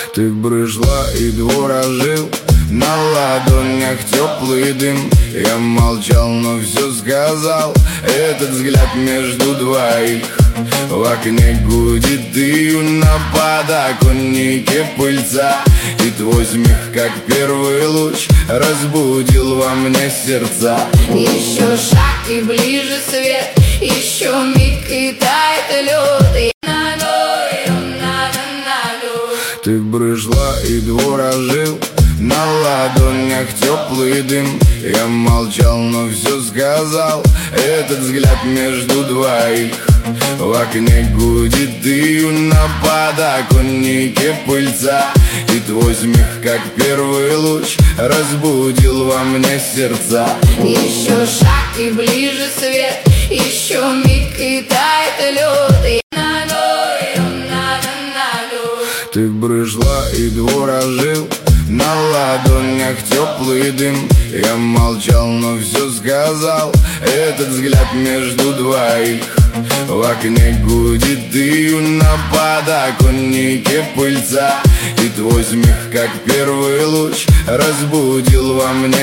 Ты брыжла и двор ожил, на ладонях теплый дым. Я молчал, но все сказал. Этот взгляд между двоих. В окне гудит дым, на подоконнике пыльца. И твой смех, как первый луч, разбудил во мне сердца. Еще шаг и ближе свет, еще миг и тает лед. Ты брыжла и двор ожил, на ладонях теплый дым. Я молчал, но все сказал. Этот взгляд между двоих. В окне гудит дым, на подоконнике пыльца. И твой смех, как первый луч, разбудил во мне сердца. Еще шаг и ближе свет, еще миг и тает лед. Ты брыжла и двор ожил, на ладонях теплый дым. Я молчал, но все сказал. Этот взгляд между двоих. В окне гудит дым, на подоконнике пыльца. И твой смех, как первый луч, разбудил во мне